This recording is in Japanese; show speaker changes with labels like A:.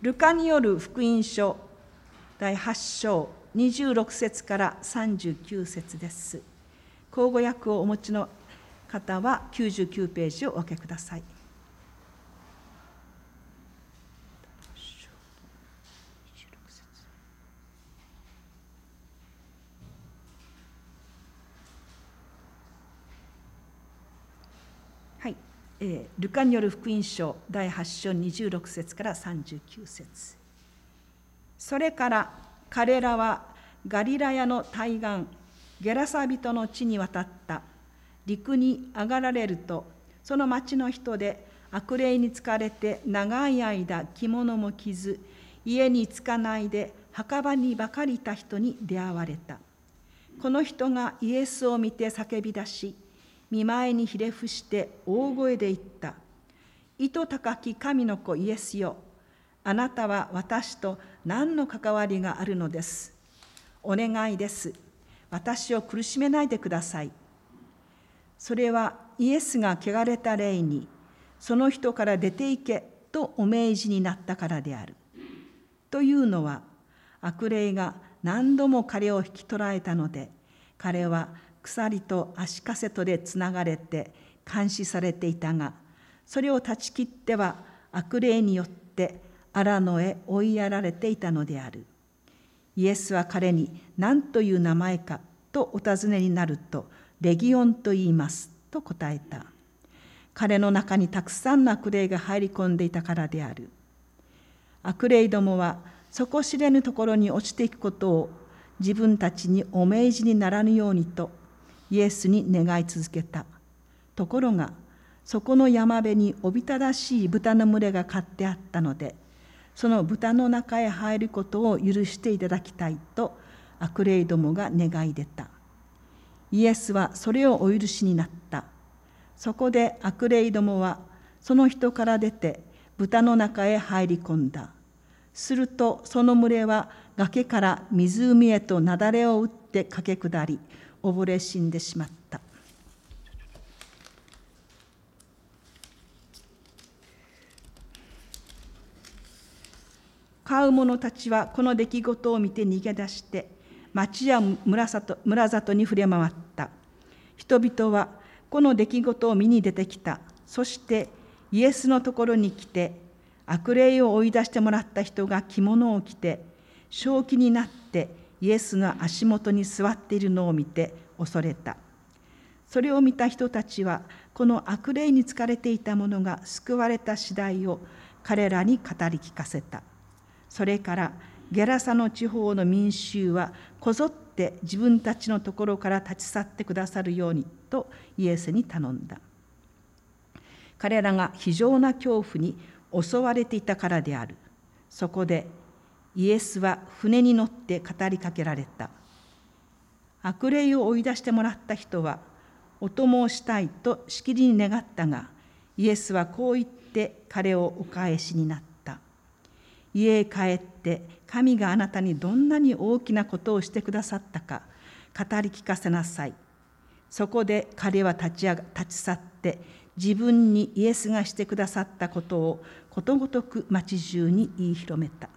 A: ルカによる福音書第8章26節から39節です。口語訳をお持ちの方は99ページをお開けください。はい、ルカによる福音書第8章26節から39節。それから彼らはガリラヤの対岸ゲラサ人の地に渡った。陸に上がられると、その町の人で悪霊に疲れて長い間着物も着ず、家に着かないで墓場にばかりいた人に出会われた。この人がイエスを見て叫び出し、見舞いにひれ伏して大声で言った。意図高き神の子イエスよ、あなたは私と何の関わりがあるのです。お願いです。私を苦しめないでください。それはイエスが汚れた霊に、その人から出て行けとお命じになったからである。というのは、悪霊が何度も彼を引き取られたので、彼は鎖と足かせとでつながれて監視されていたが、それを断ち切っては悪霊によって荒野へ追いやられていたのである。イエスは彼に何という名前かとお尋ねになると、レギオンと言いますと答えた。彼の中にたくさんの悪霊が入り込んでいたからである。悪霊どもは底知れぬところに落ちていくことを自分たちにお命じにならぬようにとイエスに願い続けた。ところがそこの山辺におびただしい豚の群れが飼ってあったので、その豚の中へ入ることを許していただきたいと悪霊どもが願い出た。イエスはそれをお許しになった。そこで悪霊どもはその人から出て豚の中へ入り込んだ。するとその群れは崖から湖へと雪崩を打って駆け下り、溺れ死んでしまった。飼う者たちはこの出来事を見て逃げ出して町や村里に触れ回った。人々はこの出来事を見に出てきた。そしてイエスのところに来て、悪霊を追い出してもらった人が着物を着て正気になってイエスの足元に座っているのを見て恐れた。それを見た人たちはこの悪霊に疲れていた者が救われた次第を彼らに語り聞かせた。それからゲラサの地方の民衆はこぞって自分たちのところから立ち去ってくださるようにとイエスに頼んだ。彼らが非常な恐怖に襲われていたからである。そこでイエスは船に乗って語りかけられた。悪霊を追い出してもらった人はお供をしたいとしきりに願ったが、イエスはこう言って彼をお返しになった。家へ帰って神があなたにどんなに大きなことをしてくださったか語り聞かせなさい。そこで彼は立ち去って自分にイエスがしてくださったことをことごとく町中に言い広めた。